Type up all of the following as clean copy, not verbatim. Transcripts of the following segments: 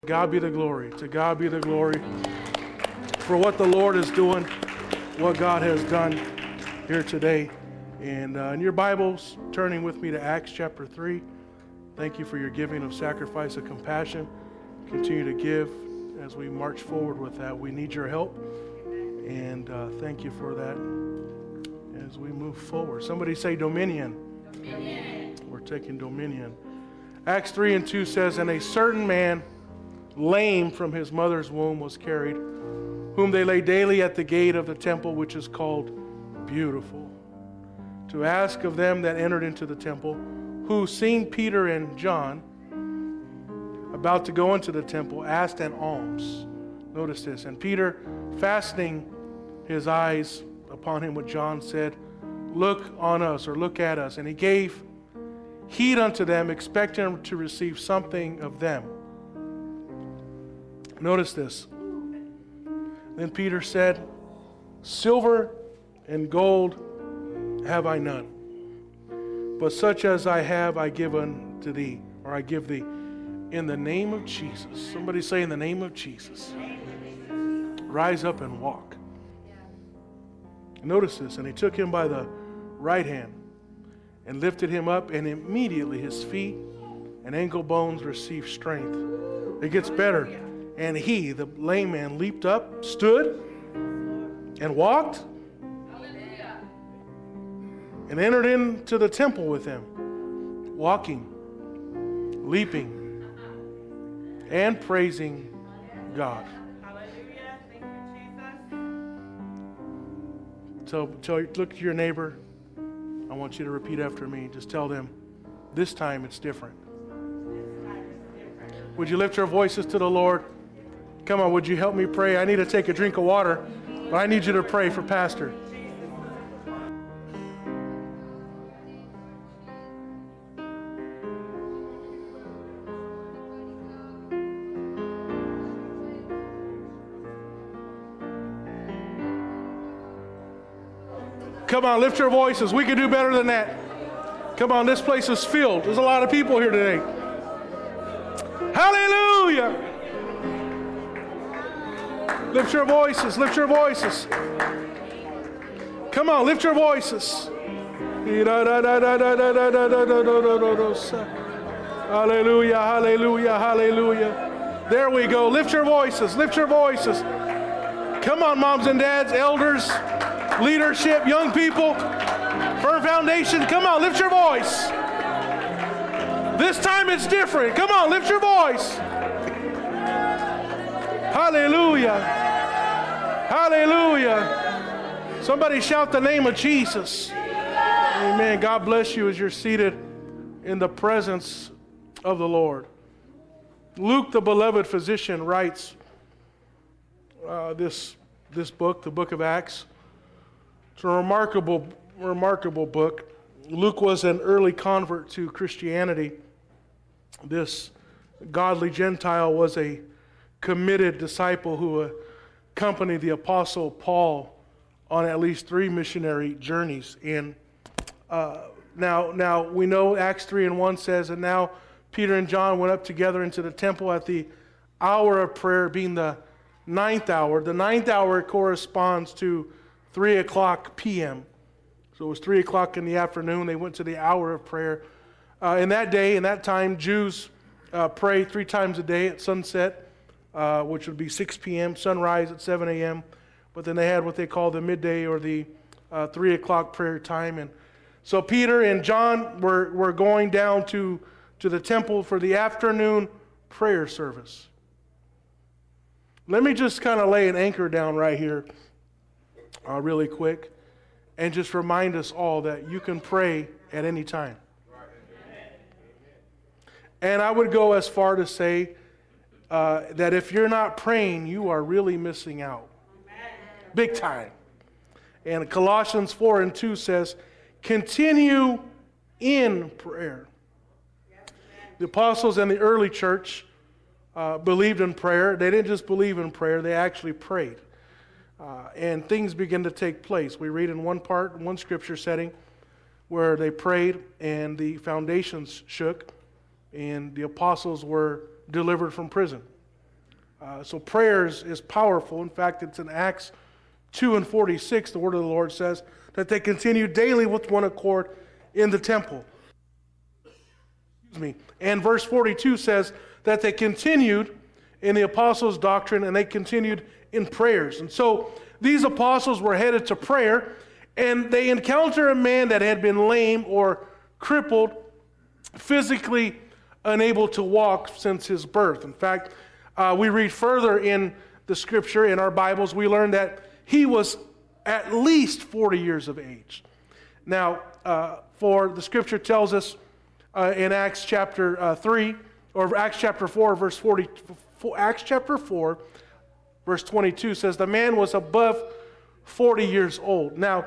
God be the glory. To God be the glory for what the Lord is doing, what God has done here today. And in your Bibles, turning with me to Acts chapter 3. Thank you for your giving of sacrifice of compassion. Continue to give as we march forward with that. We need your help. And thank you for that as we move forward. Somebody say dominion. Dominion. We're taking dominion. Acts 3:2 says, "And a certain man, lame from his mother's womb, was carried, whom they lay daily at the gate of the temple, which is called Beautiful, to ask of them that entered into the temple, who, seeing Peter and John about to go into the temple, asked an alms." Notice this. "And Peter, fastening his eyes upon him with John, said, Look on us," or "Look at us. And he gave heed unto them, expecting to receive something of them." Notice this. "Then Peter said, Silver and gold have I none, but such as I have I give unto thee," or "I give thee, in the name of Jesus." Somebody say, "In the name of Jesus. Rise up and walk." Notice this. "And he took him by the right hand and lifted him up, and immediately his feet and ankle bones received strength." It gets better. "And he," the lame man, "leaped up, stood, and walked, and entered into the temple with them, walking, leaping, and praising God." So look to your neighbor. I want you to repeat after me. Just tell them, this time it's different. Would you lift your voices to the Lord? Come on, would you help me pray? I need to take a drink of water, but I need you to pray for Pastor. Come on, lift your voices. We can do better than that. Come on, this place is filled. There's a lot of people here today. Hallelujah. Lift your voices, lift your voices. Come on, lift your voices. Hallelujah, hallelujah, hallelujah. There we go. Lift your voices, lift your voices. Come on, moms and dads, elders, leadership, young people, Firm Foundation. Come on, lift your voice. This time it's different. Come on, lift your voice. Hallelujah. Hallelujah. Somebody shout the name of Jesus. Amen. God bless you as you're seated in the presence of the Lord. Luke, the beloved physician, writes this book, the book of Acts. It's a remarkable book. Luke was an early convert to Christianity. This godly Gentile was a committed disciple who accompanied the Apostle Paul on at least 3 missionary journeys. And now we know Acts 3:1 says, "And now Peter and John went up together into the temple at the hour of prayer, being the 9th hour." The 9th hour corresponds to 3 o'clock p.m. So it was 3 o'clock in the afternoon. They went to the hour of prayer. In that day, in that time, Jews pray 3 times a day at sunset, which would be 6 p.m., sunrise at 7 a.m. But then they had what they call the midday or the 3 o'clock prayer time. And so Peter and John were going down to the temple for the afternoon prayer service. Let me just kind of lay an anchor down right here really quick and just remind us all that you can pray at any time. And I would go as far to say that if you're not praying, you are really missing out. Big time. And Colossians 4:2 says, "Continue in prayer." The apostles and the early church believed in prayer. They didn't just believe in prayer, they actually prayed. And things begin to take place. We read in one scripture setting, where they prayed and the foundations shook and the apostles were delivered from prison. So prayer is powerful. In fact, it's in Acts 2:46, the word of the Lord says that they continued daily with one accord in the temple. And verse 42 says that they continued in the apostles' doctrine and they continued in prayers. And so these apostles were headed to prayer, and they encounter a man that had been lame or crippled, physically unable to walk since his birth. In fact, we read further in the scripture, in our Bibles, we learn that he was at least 40 years of age. Now, for the scripture tells us in Acts chapter 3, or Acts chapter 4, verse 40, Acts chapter 4, verse 22 says, the man was above 40 years old. Now,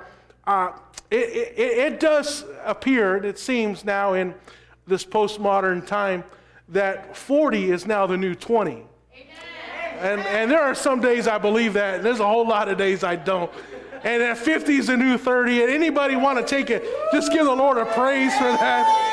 it does appear, it seems now in this postmodern time, that 40 is now the new 20. And there are some days I believe that, and there's a whole lot of days I don't. And that 50 is the new 30. And anybody want to take it, just give the Lord a praise for that.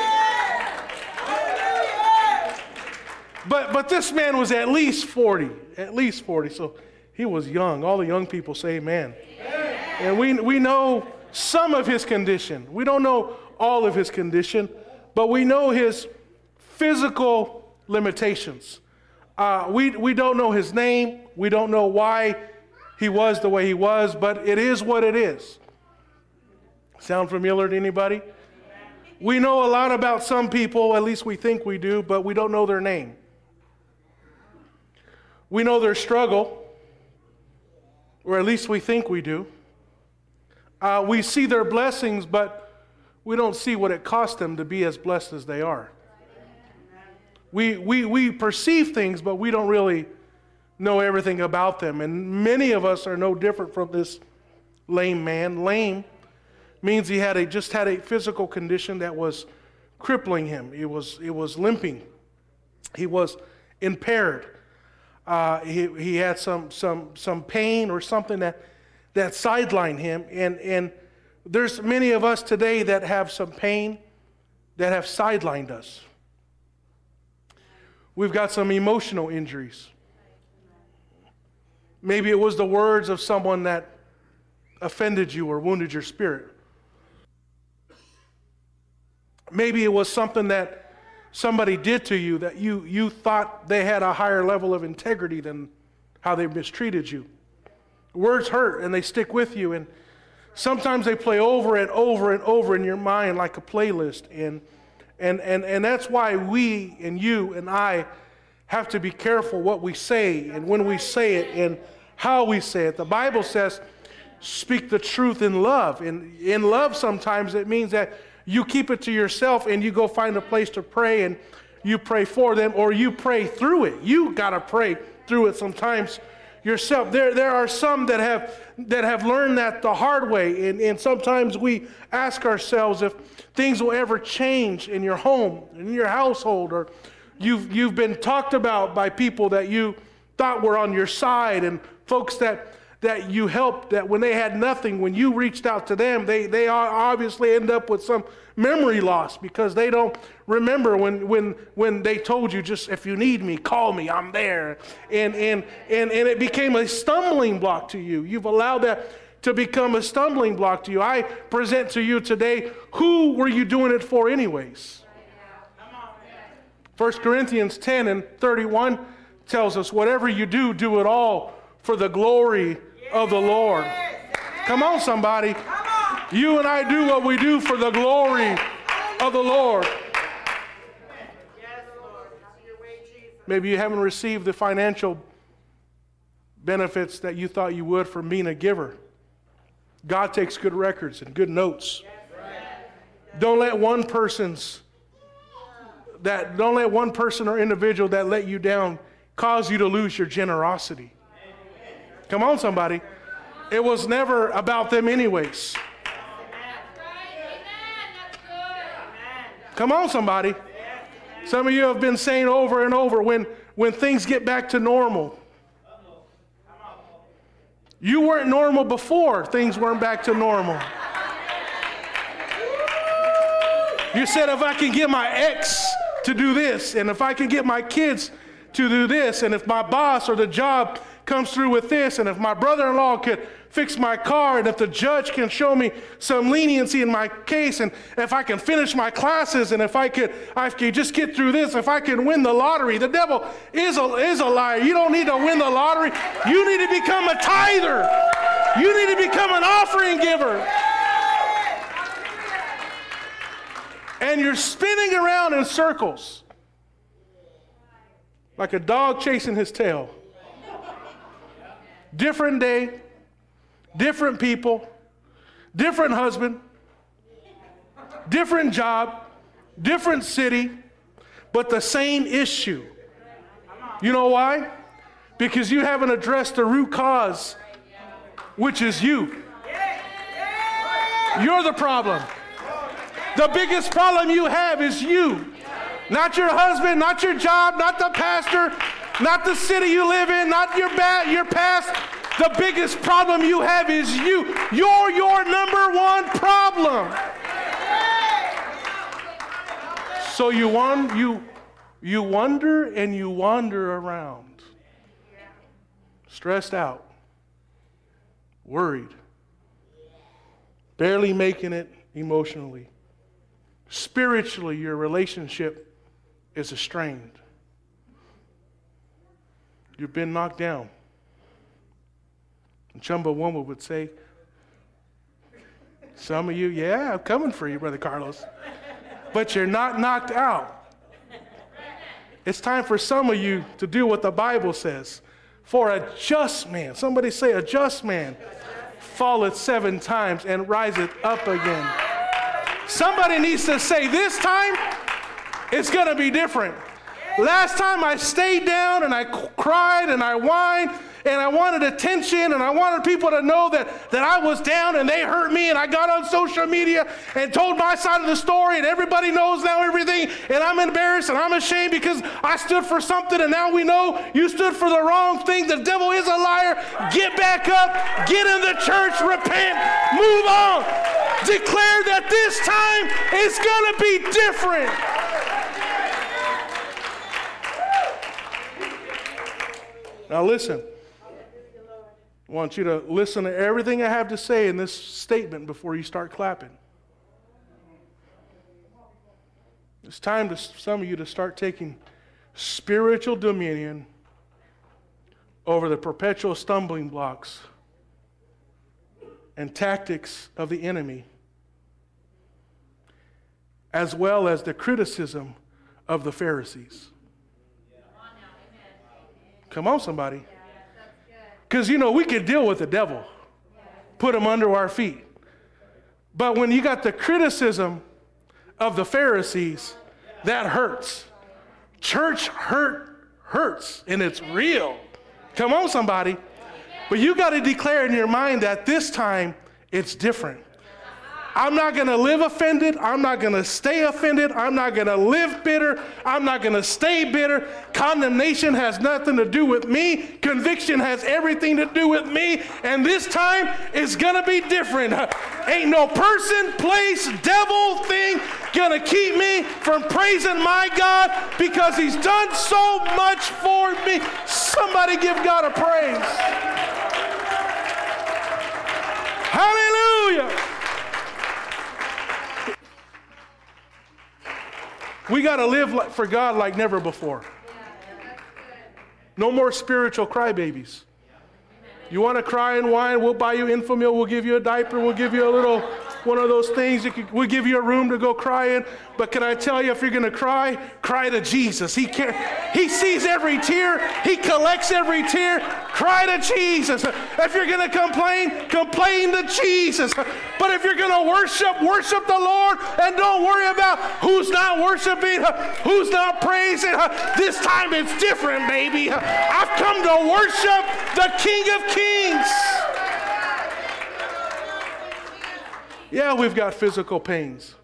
But this man was at least 40, so he was young. All the young people say amen. And we know some of his condition. We don't know all of his condition, but we know his physical limitations. We don't know his name. We don't know why he was the way he was, but it is what it is. Sound familiar to anybody? We know a lot about some people, at least we think we do, but we don't know their name. We know their struggle, or at least we think we do. We see their blessings, but we don't see what it cost them to be as blessed as they are. We perceive things, but we don't really know everything about them. And many of us are no different from this lame man. Lame means he just had a physical condition that was crippling him. It was limping. He was impaired. He had some pain or something that sidelined him. And there's many of us today that have some pain that have sidelined us. We've got some emotional injuries. Maybe it was the words of someone that offended you or wounded your spirit. Maybe it was something that somebody did to you that you thought they had a higher level of integrity than how they mistreated you. Words hurt and they stick with you, and sometimes they play over and over and over in your mind like a playlist. And that's why we and you and I have to be careful what we say and when we say it and how we say it. The Bible says, speak the truth in love. And in love, sometimes it means that you keep it to yourself and you go find a place to pray and you pray for them, or you pray through it. You got to pray through it sometimes yourself. There are some that have learned that the hard way, and sometimes we ask ourselves if things will ever change in your home, in your household, or you've been talked about by people that you thought were on your side, and folks that you helped, that when they had nothing, when you reached out to them, they obviously end up with some memory loss because they don't remember when they told you, just if you need me, call me, I'm there. And it became a stumbling block to you. You've allowed that to become a stumbling block to you. I present to you today, who were you doing it for anyways? 1 Corinthians 10:31 tells us, whatever you do, do it all for the glory of the Lord. Come on, somebody. You and I do what we do for the glory of the Lord. Maybe you haven't received the financial benefits that you thought you would from being a giver. God takes good records and good notes. Don't let one person or individual that let you down cause you to lose your generosity. Come on, somebody. It was never about them anyways. Come on, somebody. Some of you have been saying over and over, when things get back to normal. You weren't normal before things weren't back to normal. You said, if I can get my ex to do this, and if I can get my kids to do this, and if my boss or the job comes through with this, and if my brother-in-law could fix my car, and if the judge can show me some leniency in my case, and if I can finish my classes, and if I could just get through this, if I can win the lottery. The devil is a liar. You don't need to win the lottery. You need to become a tither. You need to become an offering giver. And you're spinning around in circles like a dog chasing his tail. Different day, different people, different husband, different job, different city, but the same issue. You know why? Because you haven't addressed the root cause, which is you. You're the problem. The biggest problem you have is you. Not your husband, not your job, not the pastor, not the city you live in, not your past. The biggest problem you have is you. You're your number one problem. So you wonder and you wander around, stressed out, worried, barely making it emotionally. Spiritually, your relationship is strained. You've been knocked down. And Chumbawamba would say, some of you, yeah, I'm coming for you, Brother Carlos. But you're not knocked out. It's time for some of you to do what the Bible says. For a just man, somebody say, a just man falleth 7 times and riseth up again. Somebody needs to say, this time, it's going to be different. Last time I stayed down and I cried and I whined and I wanted attention and I wanted people to know that I was down and they hurt me, and I got on social media and told my side of the story, and everybody knows now everything, and I'm embarrassed and I'm ashamed because I stood for something, and now we know you stood for the wrong thing. The devil is a liar. Get back up, get in the church, repent, move on. Declare that this time is going to be different. Now listen, I want you to listen to everything I have to say in this statement before you start clapping. It's time for some of you to start taking spiritual dominion over the perpetual stumbling blocks and tactics of the enemy, as well as the criticism of the Pharisees. Come on, somebody. Because, we could deal with the devil, put him under our feet. But when you got the criticism of the Pharisees, that hurts. Church hurts, and it's real. Come on, somebody. But you got to declare in your mind that this time it's different. I'm not going to live offended. I'm not going to stay offended. I'm not going to live bitter. I'm not going to stay bitter. Condemnation has nothing to do with me. Conviction has everything to do with me. And this time it's going to be different. Ain't no person, place, devil thing going to keep me from praising my God, because he's done so much for me. Somebody give God a praise. Hallelujah. We got to live for God like never before. No more spiritual crybabies. You want to cry and whine, we'll buy you Infamil, we'll give you a diaper, we'll give you a little one of those things. We'll give you a room to go cry in. But can I tell you, if you're going to cry, cry to Jesus. He sees every tear. He collects every tear. Cry to Jesus. If you're going to complain, complain to Jesus. But if you're going to worship, worship the Lord, and don't worry about who's not worshiping, who's not praising. This time it's different, baby. I've come to worship the King of Kings. Yeah, we've got physical pains,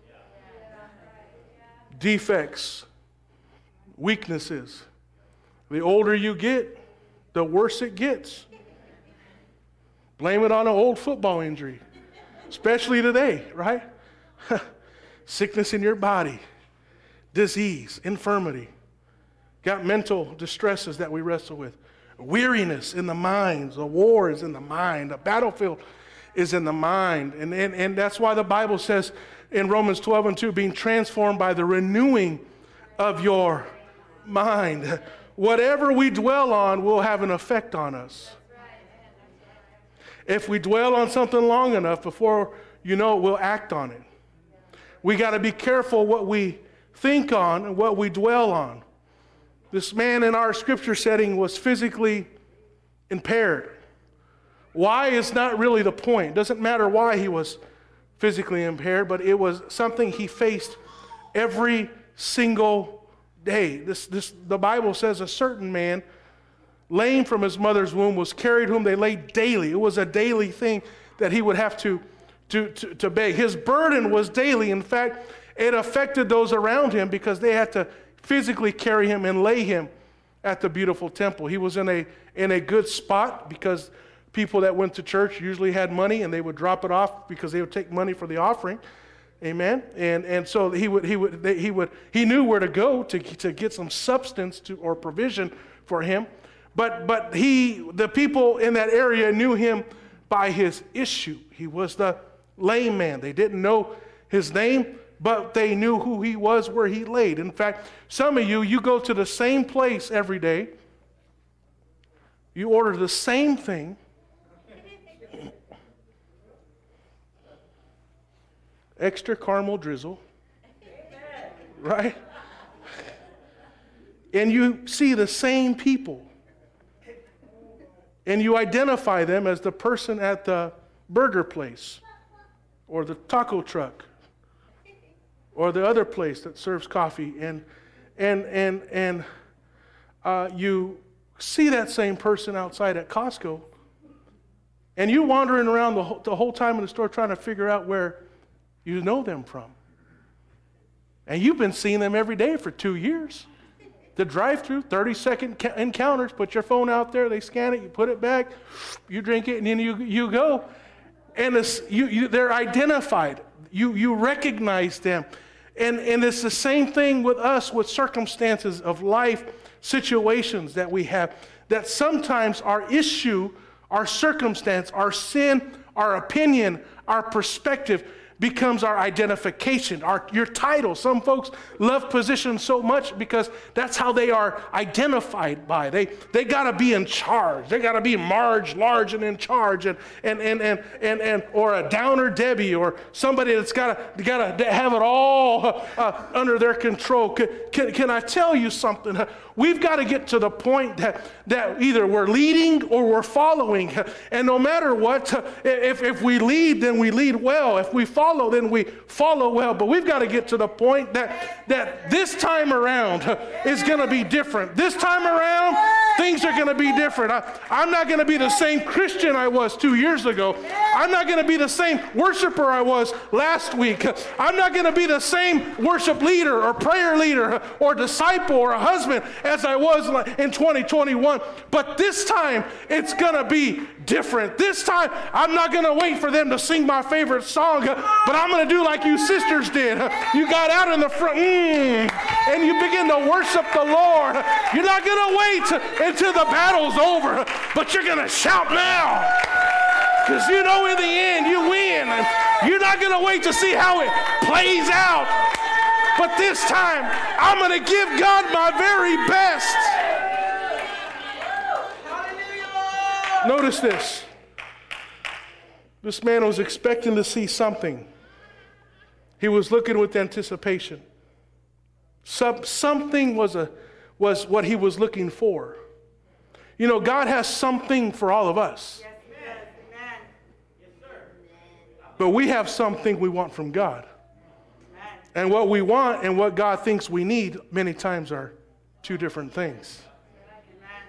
defects, weaknesses. The older you get, the worse it gets. Blame it on an old football injury, especially today, right? Sickness in your body, disease, infirmity. Got mental distresses that we wrestle with. Weariness in the mind. The war is in the mind. The battlefield is in the mind. And that's why the Bible says in Romans 12:2, being transformed by the renewing of your mind. Whatever we dwell on will have an effect on us. If we dwell on something long enough, before you know it, we'll act on it. We got to be careful what we think on and what we dwell on. This man in our scripture setting was physically impaired. Why is not really the point. It doesn't matter why he was physically impaired, but it was something he faced every single day. The Bible says a certain man, lame from his mother's womb, was carried whom they laid daily. It was a daily thing that he would have to beg. His burden was daily. In fact, it affected those around him because they had to physically carry him and lay him at the beautiful temple. He was in a good spot because people that went to church usually had money and they would drop it off because they would take money for the offering. Amen. And so he knew where to go to get some substance or provision for him. But the people in that area knew him by his issue. He was the lame man. They didn't know his name, but they knew who he was, where he laid. In fact, some of you go to the same place every day. You order the same thing. Extra caramel drizzle. Right? And you see the same people. And you identify them as the person at the burger place or the taco truck or the other place that serves coffee. And you see that same person outside at Costco, and you wandering around the whole time in the store trying to figure out where you know them from. And you've been seeing them every day for 2 years. The drive-through, 30-second encounters, put your phone out there, they scan it, you put it back, you drink it, and then you go. And they're identified. You recognize them. And it's the same thing with us, with circumstances of life, situations that we have, that sometimes our issue, our circumstance, our sin, our opinion, our perspective becomes our identification, your title. Some folks love positions so much because that's how they are identified by. They got to be in charge. They got to be Marge, large, and in charge, and or a Downer Debbie, or somebody that's got to have it all under their control. Can I tell you something? We've got to get to the point that either we're leading or we're following, and no matter what, if we lead, then we lead well. If we follow, then we follow well. But we've got to get to the point that this time around is going to be different. This time around, things are going to be different. I'm not going to be the same Christian I was 2 years ago. I'm not going to be the same worshiper I was last week. I'm not going to be the same worship leader or prayer leader or disciple or a husband as I was in 2021. But this time, it's going to be different. This time, I'm not going to wait for them to sing my favorite song, but I'm going to do like you sisters did. You got out in the front, and you begin to worship the Lord. You're not going to wait until the battle's over, but you're going to shout now. Because you know in the end, you win. And you're not going to wait to see how it plays out. But this time, I'm going to give God my very best. Notice this. This man was expecting to see something. He was looking with anticipation. Something was what he was looking for. You know, God has something for all of us. Yes, amen. Yes, sir. But we have something we want from God. Amen. And what we want and what God thinks we need many times are two different things. Amen.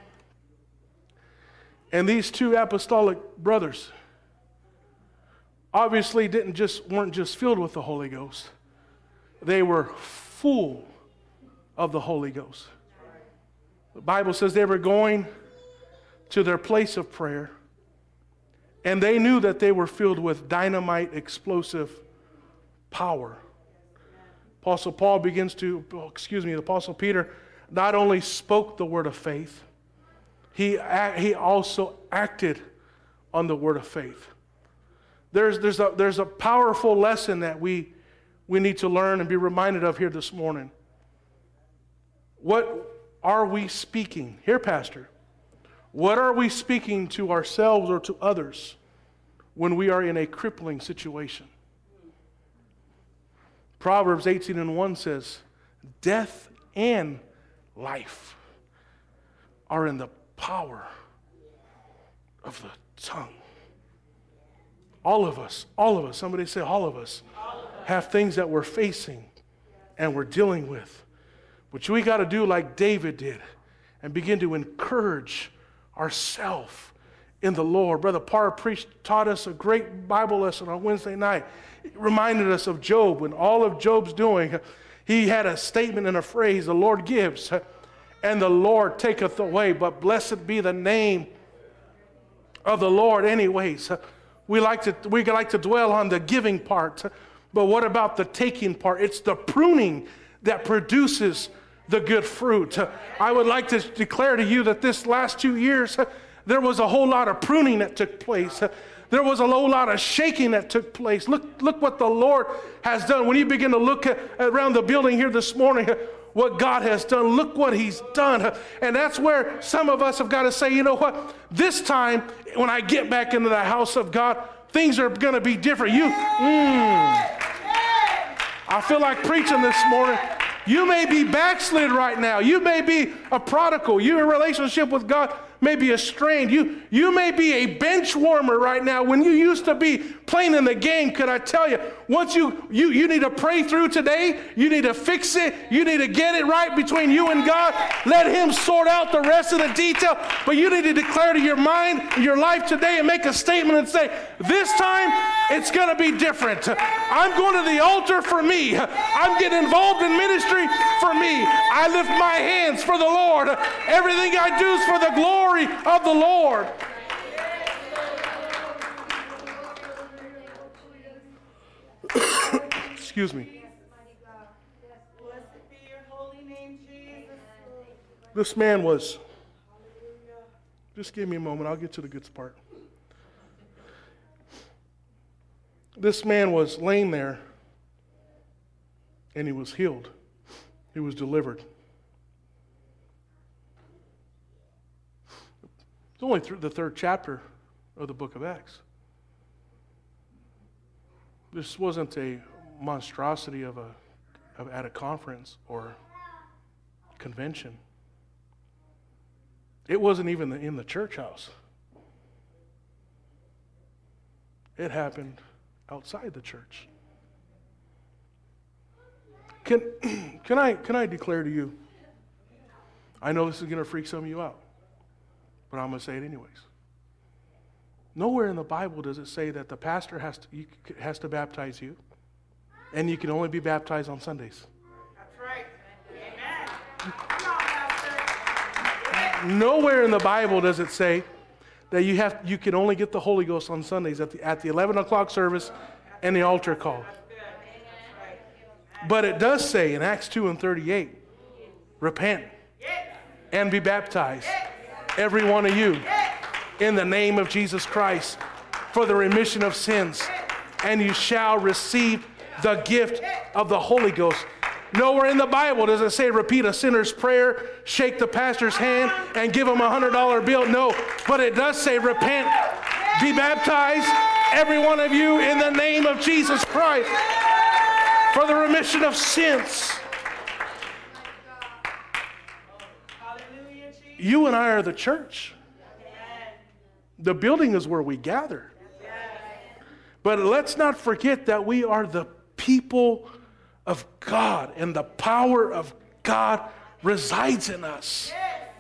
And these two apostolic brothers obviously weren't just filled with the Holy Ghost. They were full of the Holy Ghost. The Bible says they were going to their place of prayer, and they knew that they were filled with dynamite, explosive power. The Apostle Peter not only spoke the word of faith, he also acted on the word of faith. There's a powerful lesson that we need to learn and be reminded of here this morning. What are we speaking? Here, Pastor. What are we speaking to ourselves or to others when we are in a crippling situation? Proverbs 18:1 says, death and life are in the power of the tongue. All of us, somebody say all of us, have things that we're facing and we're dealing with. But we got to do like David did and begin to encourage ourselves in the Lord. Brother Parr taught us a great Bible lesson on Wednesday night. It reminded us of Job. When all of Job's doing, he had a statement and a phrase, the Lord gives and the Lord taketh away, but blessed be the name of the Lord anyways. We like to dwell on the giving part, but what about the taking part? It's the pruning that produces the good fruit. I would like to declare to you that this last 2 years, there was a whole lot of pruning that took place. There was a whole lot of shaking that took place. Look what the Lord has done. When you begin to look around the building here this morning, what God has done, look what he's done. And that's where some of us have got to say, you know what? This time, when I get back into the house of God, things are going to be different. I feel like preaching this morning. You may be backslid right now. You may be a prodigal. Your relationship with God may be strained. You may be a bench warmer right now when you used to be playing in the game. Could I tell you, once you need to pray through today, you need to fix it, you need to get it right between you and God. Let him sort out the rest of the detail. But you need to declare to your mind, your life today, and make a statement and say, this time it's going to be different. I'm going to the altar for me. I'm getting involved in ministry for me. I lift my hands for the Lord. Everything I do is for the glory of the Lord. Excuse me. Blessed be your holy name, Jesus. This man was, just give me a moment, I'll get to the good part. This man was laying there and he was healed. He was delivered. It's only through the 3rd chapter of the book of Acts. This wasn't a monstrosity at a conference or convention. It wasn't even in the church house. It happened outside the church. Can I declare to you, I know this is going to freak some of you out, but I'm going to say it anyways. Nowhere in the Bible does it say that the pastor has to baptize you, and you can only be baptized on Sundays. That's right. Amen. Come on, Pastor. Nowhere in the Bible does it say that you can only get the Holy Ghost on Sundays at the 11 o'clock service and the altar call. But it does say in Acts 2:38, repent and be baptized, every one of you, in the name of Jesus Christ, for the remission of sins, and you shall receive the gift of the Holy Ghost. Nowhere in the Bible does it say repeat a sinner's prayer, shake the pastor's hand, and give him a $100 bill. No, but it does say repent, be baptized, every one of you, in the name of Jesus Christ, for the remission of sins. You and I are the church. The building is where we gather. But let's not forget that we are the people of God, and the power of God resides in us.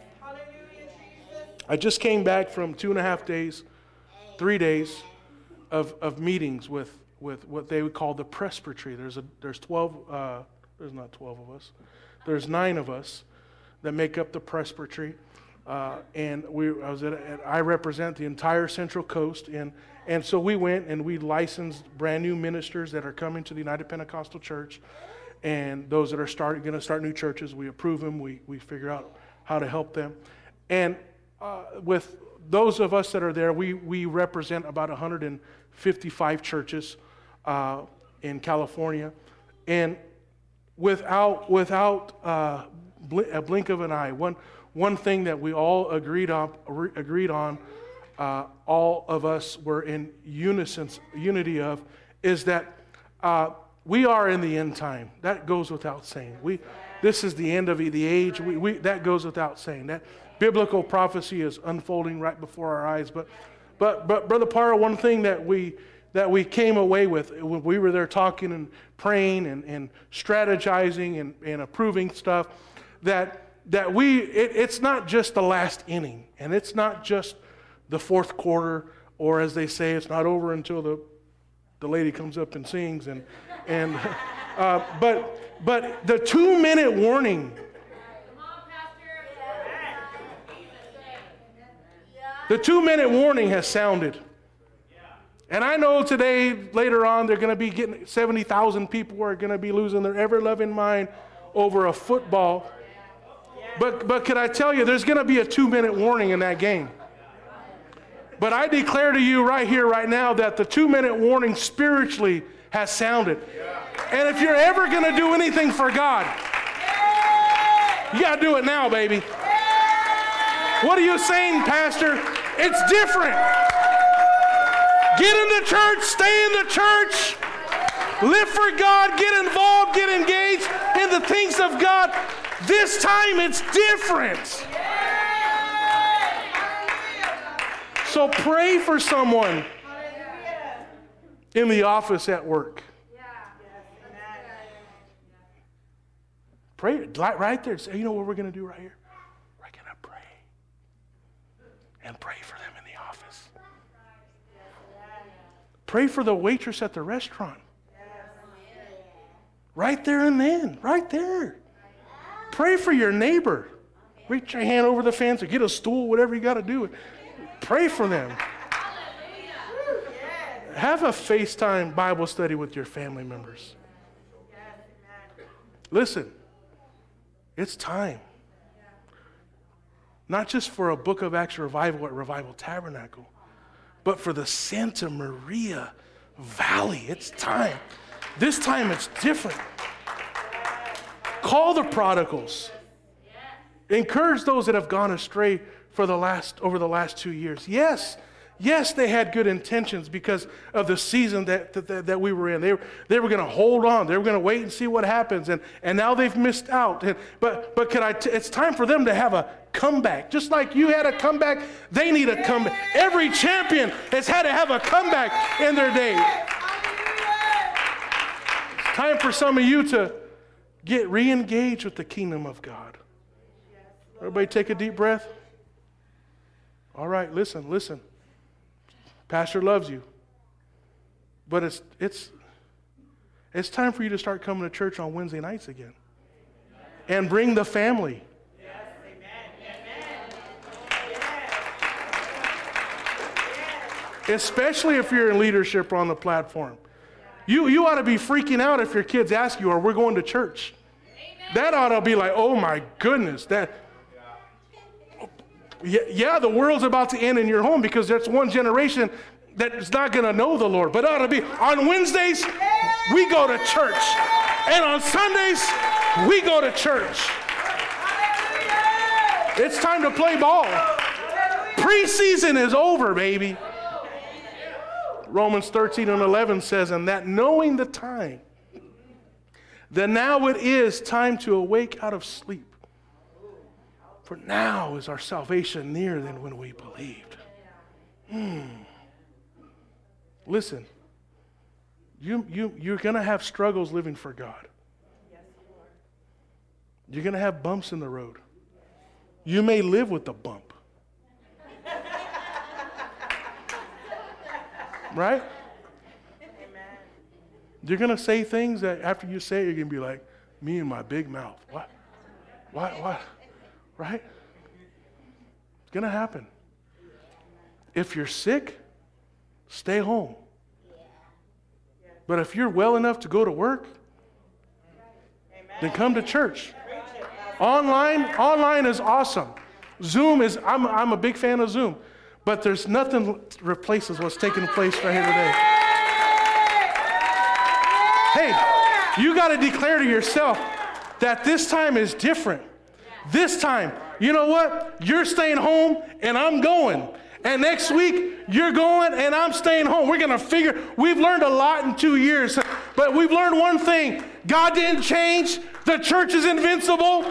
I just came back from 2.5 days, 3 days of meetings with what they would call the presbytery. There's 12. There's not 12 of us. There's 9 of us that make up the presbytery, and I represent the entire Central Coast, and so we went and we licensed brand new ministers that are coming to the United Pentecostal Church, And those that are going to start new churches, we approve them. We figure out how to help them. And with those of us that are there, we represent about 155 churches in California. And without a blink of an eye, one thing that we all agreed on, all of us were in unity of, is that we are in the end time. That goes without saying. This is the end of the age. That goes without saying. That biblical prophecy is unfolding right before our eyes. But Brother Parra, one thing that we came away with when we were there talking and praying and strategizing and approving stuff, that it's not just the last inning, and it's not just the fourth quarter, or as they say, it's not over until the lady comes up and sings, but the 2-minute warning. The 2-minute warning has sounded. And I know today, later on, they're going to be getting 70,000 people are going to be losing their ever-loving mind over a football. But could I tell you, there's going to be a 2-minute warning in that game. But I declare to you right here, right now, that the 2-minute warning spiritually has sounded. And if you're ever going to do anything for God, you got to do it now, baby. What are you saying, Pastor? It's different. Get in the church, stay in the church, live for God, get involved, get engaged in the things of God. This time it's different. So pray for someone in the office at work. Pray right there. Say, you know what we're going to do right here? We're going to pray. And pray for them in the office. Pray for the waitress at the restaurant. Right there and then. Right there. Pray for your neighbor. Reach your hand over the fence or get a stool, whatever you got to do. Pray for them. Have a FaceTime Bible study with your family members. Listen, it's time. Not just for a Book of Acts revival at Revival Tabernacle, but for the Santa Maria Valley. It's time. This time it's different. Call the prodigals. Encourage those that have gone astray over the last 2 years. Yes, they had good intentions because of the season that we were in. They were going to hold on. They were going to wait and see what happens. And now they've missed out. But it's time for them to have a comeback. Just like you had a comeback, they need a comeback. Every champion has had to have a comeback in their day. It's time for some of you to get re-engaged with the kingdom of God. Everybody take a deep breath. All right, listen. Pastor loves you. But it's time for you to start coming to church on Wednesday nights again. And bring the family. Yes, amen. Especially if you're in leadership or on the platform. You ought to be freaking out if your kids ask you, are we going to church? That ought to be like, oh my goodness. Yeah, the world's about to end in your home because there's one generation that's not going to know the Lord. But it ought to be, on Wednesdays, we go to church. And on Sundays, we go to church. It's time to play ball. Preseason is over, baby. Romans 13:11 says, and that knowing the time, that now it is time to awake out of sleep. For now is our salvation nearer than when we believed. Listen, you're going to have struggles living for God. You're going to have bumps in the road. You may live with the bump. Right? You're going to say things that after you say it, you're going to be like, me and my big mouth. What? Right? It's going to happen. If you're sick, stay home. But if you're well enough to go to work, then come to church. Online is awesome. Zoom is, I'm a big fan of Zoom, but there's nothing replaces what's taking place right here today. Hey, you got to declare to yourself that this time is different. This time, you know what? You're staying home and I'm going. And next week, you're going and I'm staying home. We're going to we've learned a lot in 2 years, but we've learned one thing. God didn't change. The church is invincible.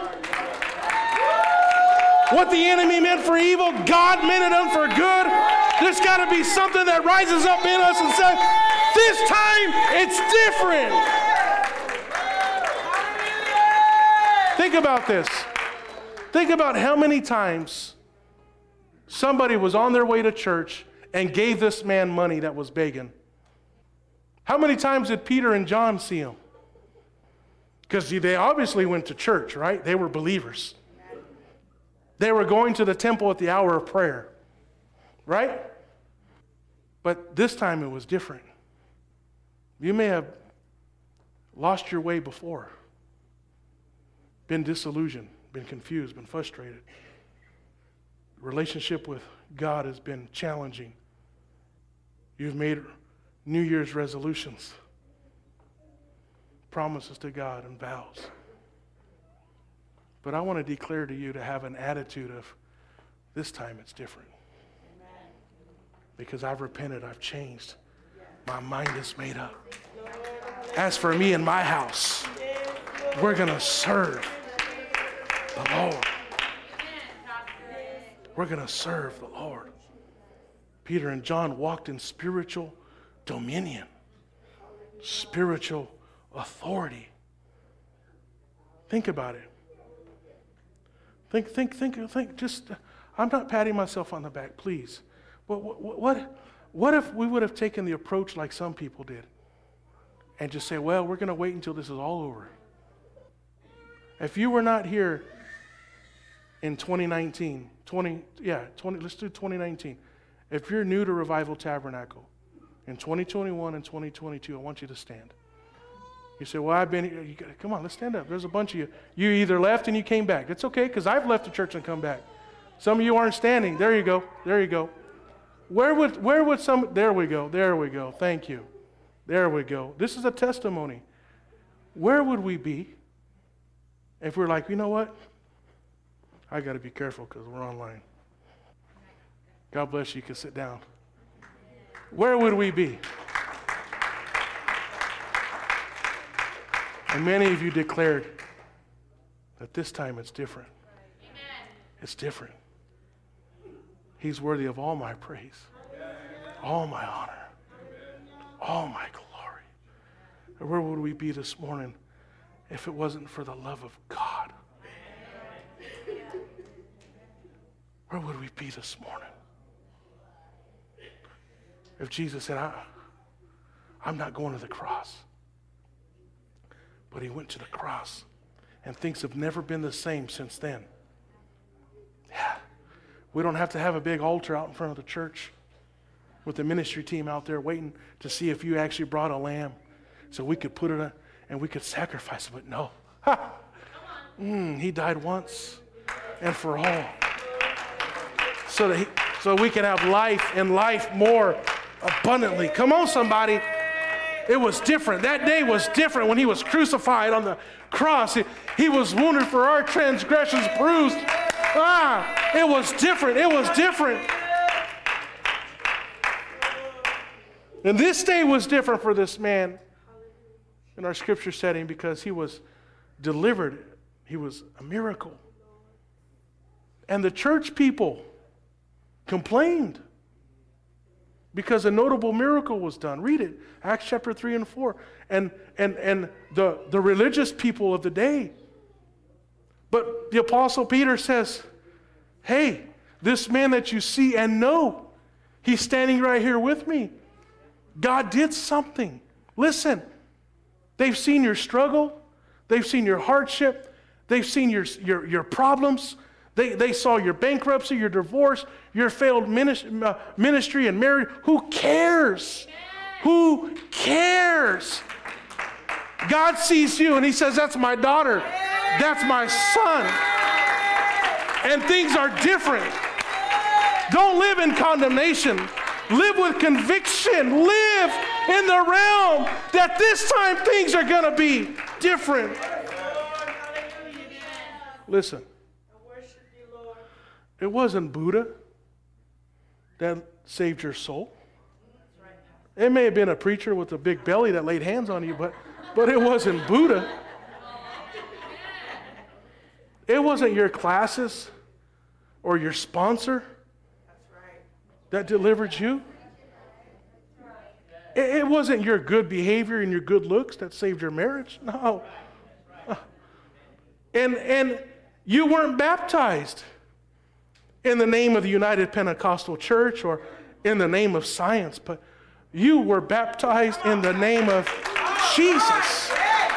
What the enemy meant for evil, God meant it for good. There's got to be something that rises up in us and says, this time it's different. Think about this. Think about how many times somebody was on their way to church and gave this man money that was begging. How many times did Peter and John see him? Because they obviously went to church, right? They were believers. They were going to the temple at the hour of prayer, right? But this time it was different. You may have lost your way before, been disillusioned, been confused, been frustrated. Relationship with God has been challenging. You've made New Year's resolutions, promises to God and vows. But I want to declare to you to have an attitude of, this time it's different. Because I've repented, I've changed. My mind is made up. As for me and my house, we're going to serve the Lord. We're going to serve the Lord. Peter and John walked in spiritual dominion, spiritual authority. Think about it. Think, just, I'm not patting myself on the back, please. What if we would have taken the approach like some people did and just say, well, we're going to wait until this is all over. If you were not here in 2019, let's do 2019. If you're new to Revival Tabernacle, in 2021 and 2022, I want you to stand. You say, well, I've been here. Come on, let's stand up. There's a bunch of you. You either left and you came back. It's okay, because I've left the church and come back. Some of you aren't standing. There you go. There you go. Where would some, there we go. Thank you. There we go. This is a testimony. Where would we be if we're like, you know what? I got to be careful because we're online. God bless you. You can sit down. Where would we be? And many of you declared that this time it's different. It's different. He's worthy of all my praise, all my honor, all my glory. And where would we be this morning if it wasn't for the love of God? Where would we be this morning if Jesus said, I'm not going to the cross? But he went to the cross, and things have never been the same since then. Yeah. We don't have to have a big altar out in front of the church with the ministry team out there waiting to see if you actually brought a lamb so we could put it on and we could sacrifice it. But no. He died once and for all so we can have life and life more abundantly. Come on, somebody. It was different. That day was different when he was crucified on the cross. He was wounded for our transgressions, bruised. It was different. It was different. And this day was different for this man in our scripture setting because he was delivered. He was a miracle. And the church people complained because a notable miracle was done. Read it, Acts chapter 3 and 4. And the religious people of the day. But the Apostle Peter says, hey, this man that you see and know, he's standing right here with me. God did something. Listen, they've seen your struggle. They've seen your hardship. They've seen your problems. They saw your bankruptcy, your divorce, your failed ministry and marriage. Who cares? Who cares? God sees you and he says, that's my daughter. That's my son. And things are different. Don't live in condemnation. Live with conviction. Live in the realm that this time things are going to be different. Listen, it wasn't Buddha that saved your soul. It may have been a preacher with a big belly that laid hands on you, but it wasn't Buddha. It wasn't your classes or your sponsor that delivered you. It wasn't your good behavior and your good looks that saved your marriage. No. And you weren't baptized in the name of the United Pentecostal Church or in the name of science, but you were baptized in the name of Jesus.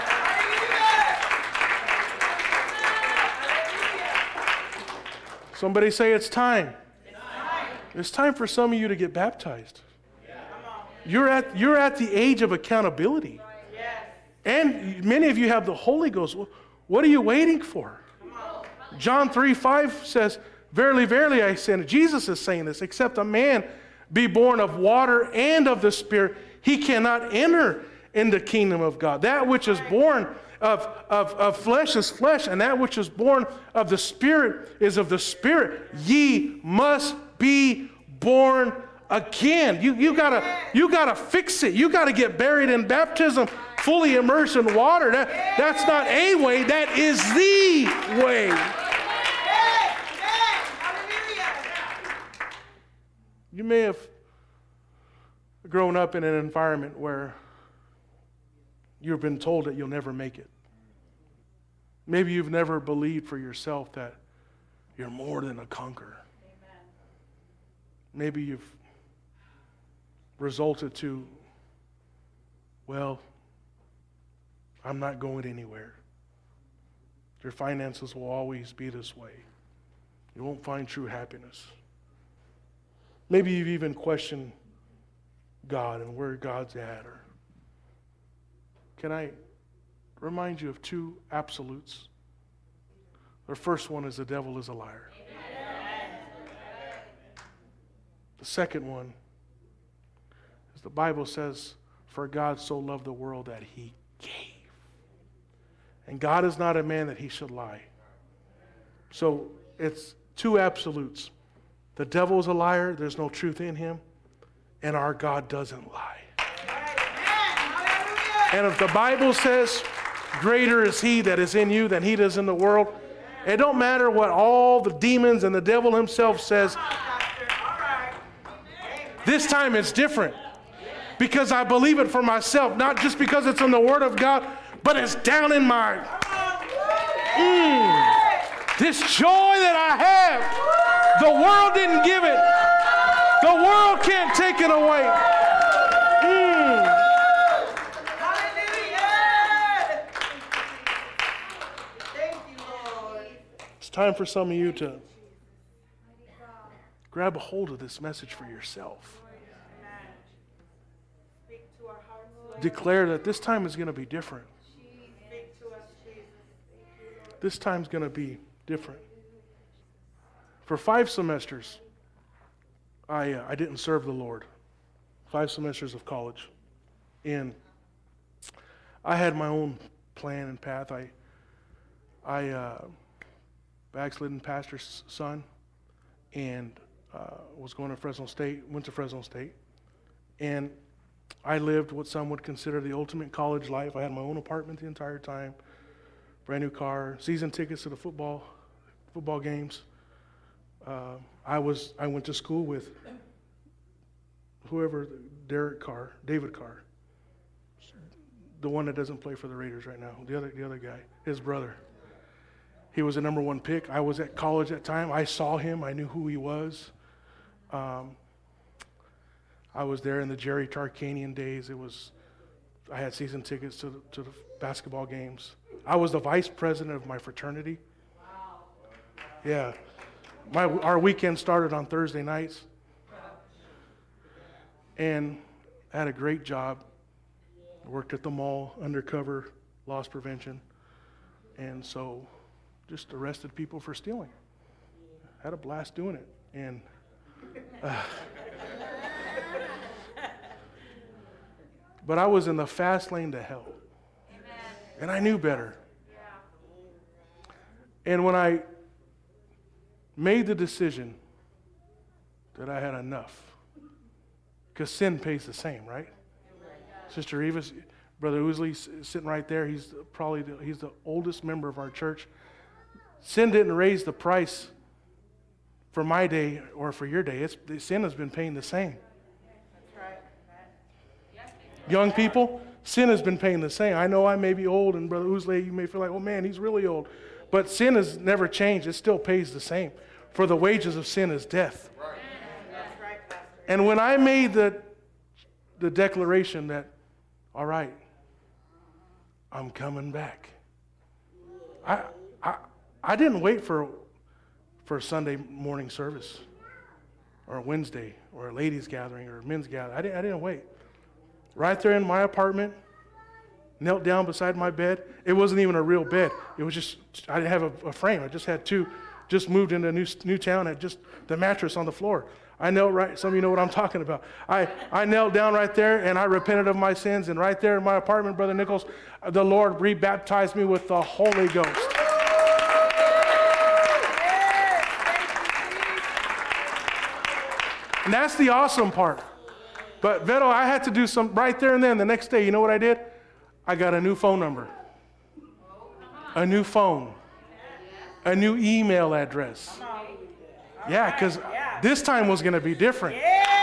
Somebody say it's time. It's time for some of you to get baptized. You're at the age of accountability. And many of you have the Holy Ghost. What are you waiting for? John 3:5 says, verily, verily, I say, and Jesus is saying this, except a man be born of water and of the Spirit, he cannot enter in the kingdom of God. That which is born of flesh is flesh, and that which is born of the Spirit is of the Spirit. Ye must be born again. You gotta fix it. You gotta get buried in baptism, fully immersed in water. That's not a way, that is the way. You may have grown up in an environment where you've been told that you'll never make it. Maybe you've never believed for yourself that you're more than a conqueror. Amen. Maybe you've resulted to, well, I'm not going anywhere. Your finances will always be this way. You won't find true happiness. Maybe you've even questioned God and where God's at. Or can I remind you of two absolutes? The first one is the devil is a liar. Amen. The second one is the Bible says, for God so loved the world that he gave. And God is not a man that he should lie. So it's two absolutes. The devil is a liar, there's no truth in him, and our God doesn't lie. And if the Bible says, greater is he that is in you than he that is in the world, it don't matter what all the demons and the devil himself says. This time it's different. Because I believe it for myself, not just because it's in the Word of God, but it's down in my this joy that I have. The world didn't give it. The world can't take it away. It's time for some of you to grab a hold of this message for yourself. Declare that this time is going to be different. This time's going to be different. For 5 semesters, I didn't serve the Lord. 5 semesters of college. And I had my own plan and path. I backslidden pastor's son and was going to Fresno State, went to Fresno State. And I lived what some would consider the ultimate college life. I had my own apartment the entire time, brand new car, season tickets to the football games. I went to school with whoever, David Carr, the one that doesn't play for the Raiders right now, the other guy, his brother. He was the number 1 pick. I was at college at that time. I saw him. I knew who he was. I was there in the Jerry Tarkanian days. I had season tickets to the basketball games. I was the vice president of my fraternity. Wow. Yeah. Our weekend started on Thursday nights. And I had a great job. I worked at the mall, undercover, loss prevention. And so just arrested people for stealing. Had a blast doing it. And but I was in the fast lane to hell. And I knew better. And when I made the decision that I had enough, because sin pays the same, right? Sister Eva, Brother Ousley sitting right there. He's the oldest member of our church. Sin didn't raise the price for my day or for your day. Sin has been paying the same. Young people, sin has been paying the same. I know I may be old, and Brother Ousley, you may feel like, oh man, he's really old. But sin has never changed. It still pays the same. For the wages of sin is death. And when I made the declaration that, all right, I'm coming back. I didn't wait for a Sunday morning service or a Wednesday or a ladies' gathering or a men's gathering. I didn't wait. Right there in my apartment, knelt down beside my bed. It wasn't even a real bed. It was just, I didn't have a frame. I just had two, just moved into a new town, had just the mattress on the floor. I knelt right, some of you know what I'm talking about. I knelt down right there and I repented of my sins, and right there in my apartment, Brother Nichols, the Lord rebaptized me with the Holy Ghost. And that's the awesome part. But Vettel, I had to do some right there and then. The next day, you know what I did? I got a new phone number, a new phone, a new email address. Yeah, because this time was going to be different.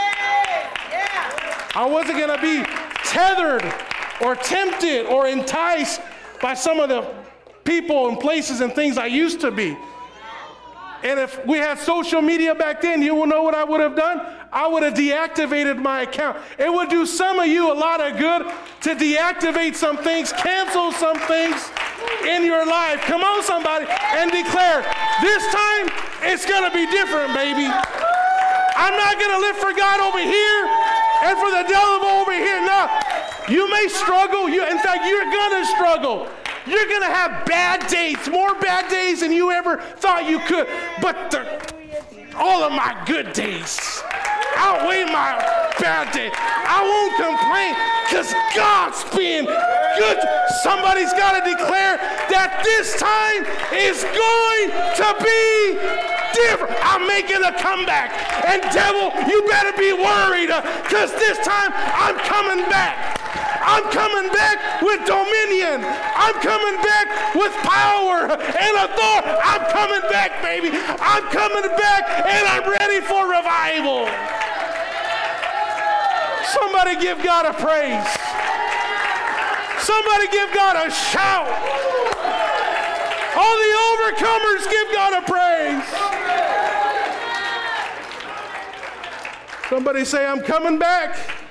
I wasn't going to be tethered or tempted or enticed by some of the people and places and things I used to be. And if we had social media back then, you will know what I would have done? I would have deactivated my account. It would do some of you a lot of good to deactivate some things, cancel some things in your life. Come on, somebody, and declare, this time it's going to be different, baby. I'm not going to live for God over here and for the devil over here. No, you may struggle. In fact, you're going to struggle. You're going to have bad days, more bad days than you ever thought you could. But all of my good days outweigh my bad days. I won't complain because God's been good. Somebody's got to declare that this time is going to be different. I'm making a comeback. And devil, you better be worried because this time I'm coming back. I'm coming back with dominion. I'm coming back with power and authority. I'm coming back, baby. I'm coming back, and I'm ready for revival. Somebody give God a praise. Somebody give God a shout. All the overcomers give God a praise. Somebody say, I'm coming back.